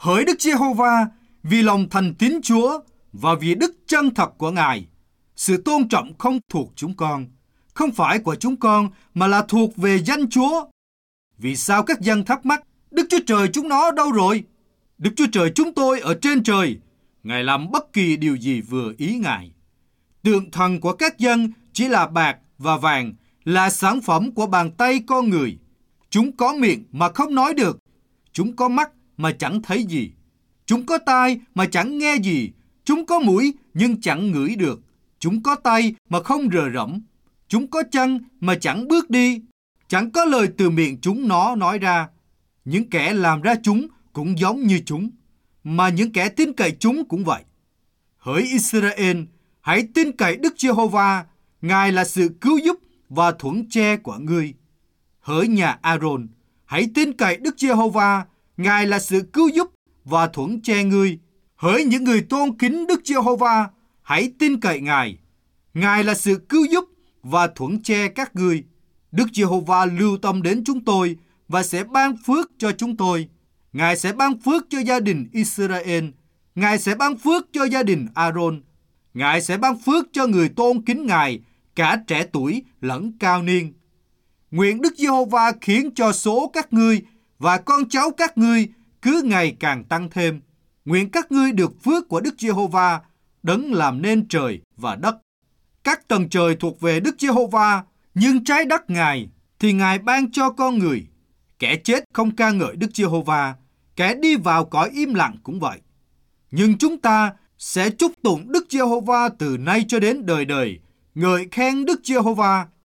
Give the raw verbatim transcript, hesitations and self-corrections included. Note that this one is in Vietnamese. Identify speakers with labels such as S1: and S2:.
S1: Hỡi Đức Giê-hô-va, vì lòng thành tín Chúa và vì đức chân thật của Ngài, sự tôn trọng không thuộc chúng con, không phải của chúng con mà là thuộc về danh Chúa. Vì sao các dân thắc mắc, Đức Chúa Trời chúng nó đâu rồi? Đức Chúa Trời chúng tôi ở trên trời, Ngài làm bất kỳ điều gì vừa ý Ngài. Tượng thần của các dân chỉ là bạc và vàng, là sản phẩm của bàn tay con người. Chúng có miệng mà không nói được, chúng có mắt mà chẳng thấy gì, chúng có tai mà chẳng nghe gì, chúng có mũi nhưng chẳng ngửi được, chúng có tay mà không rờ rẫm, chúng có chân mà chẳng bước đi, chẳng có lời từ miệng chúng nó nói ra. Những kẻ làm ra chúng cũng giống như chúng, mà những kẻ tin cậy chúng cũng vậy. Hỡi Israel, hãy tin cậy Đức Giê-hô-va, Ngài là sự cứu giúp và thuẫn che của ngươi. Hỡi nhà A-rôn, hãy tin cậy Đức Giê-hô-va, Ngài là sự cứu giúp và thuẫn che ngươi. Hỡi những người tôn kính Đức Giê-hô-va, hãy tin cậy Ngài. Ngài là sự cứu giúp và thuẫn che các ngươi. Đức Giê-hô-va lưu tâm đến chúng tôi và sẽ ban phước cho chúng tôi. Ngài sẽ ban phước cho gia đình Israel. Ngài sẽ ban phước cho gia đình A-rôn. Ngài sẽ ban phước cho người tôn kính Ngài, cả trẻ tuổi lẫn cao niên. Nguyện Đức Giê-hô-va khiến cho số các ngươi và con cháu các ngươi cứ ngày càng tăng thêm. Nguyện các ngươi được phước của Đức Giê-hô-va, đấng làm nên trời và đất. Các tầng trời thuộc về Đức Giê-hô-va, nhưng trái đất Ngài thì Ngài ban cho con người. Kẻ chết không ca ngợi Đức Giê-hô-va, kẻ đi vào cõi im lặng cũng vậy. Nhưng chúng ta sẽ chúc tụng Đức Giê-hô-va từ nay cho đến đời đời, ngợi khen Đức Giê-hô-va.